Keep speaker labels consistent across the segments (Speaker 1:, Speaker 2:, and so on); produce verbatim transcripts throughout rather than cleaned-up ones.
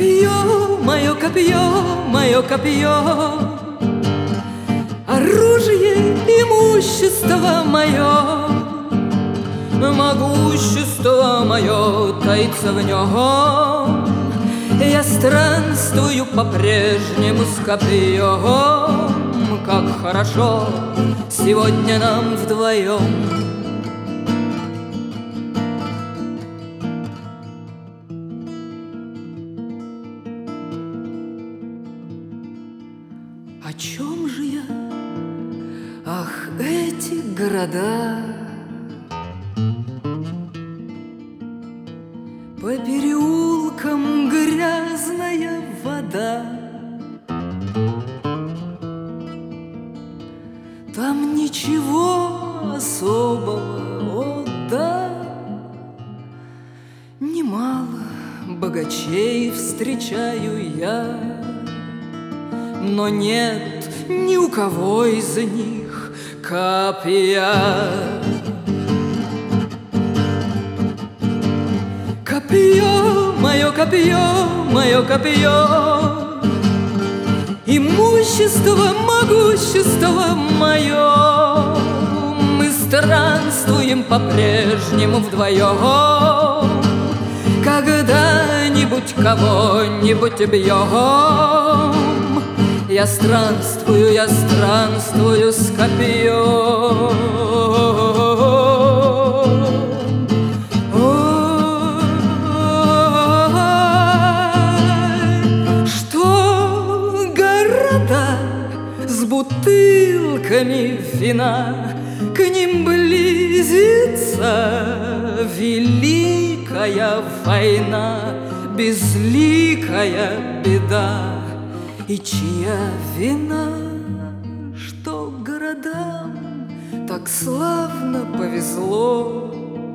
Speaker 1: Копье, мое копье, мое копье, оружие, имущество мое, могущество мое таится в нем. Я странствую по-прежнему с копьем. Как хорошо сегодня нам вдвоем. О чем же я? Ах, эти города! По переулкам грязная вода, там ничего особого, о да. Немало богачей встречаю я, но нет ни у кого из них копья. Копье, мое копье, мое копье, имущество, могущество мое. Мы странствуем по-прежнему вдвоем. Когда-нибудь кого-нибудь бьем. Я странствую, я странствую с копьем. Что города с бутылками вина, к ним близится великая война, безликая беда. И чья вина, что городам так славно повезло,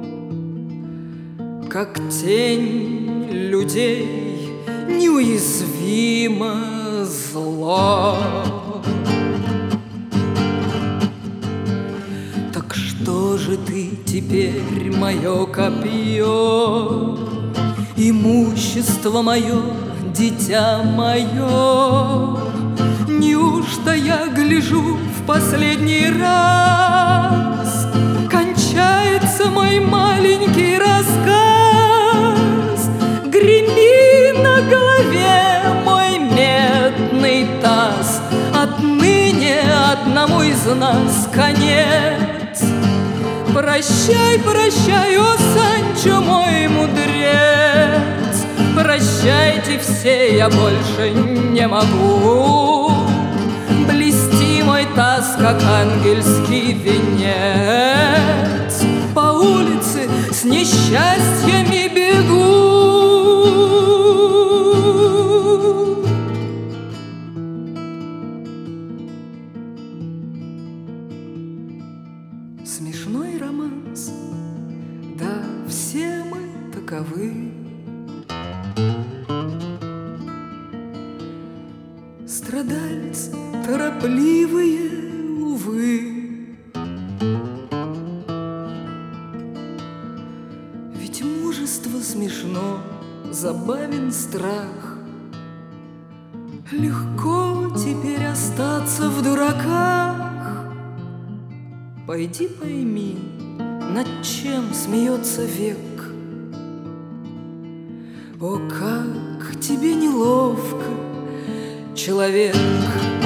Speaker 1: как тень людей неуязвимо зло. Так что же ты теперь, мое копье, имущество мое, дитя мое? Неужто я гляжу в последний раз? Кончается мой маленький рассказ. Греми на голове мой медный таз. Отныне одному из нас конец. Прощай, прощай, о Санчо, мой мудрец. Прощайте все, я больше не могу блести мой таз, как ангельский венец. По улице с несчастьями бегу. Смешной романс, да, все мы таковы. Страдальцы торопливые, увы. Ведь мужество смешно, забавен страх. Легко теперь остаться в дураках. Пойди пойми, над чем смеется век. О, как тебе неловко, человек.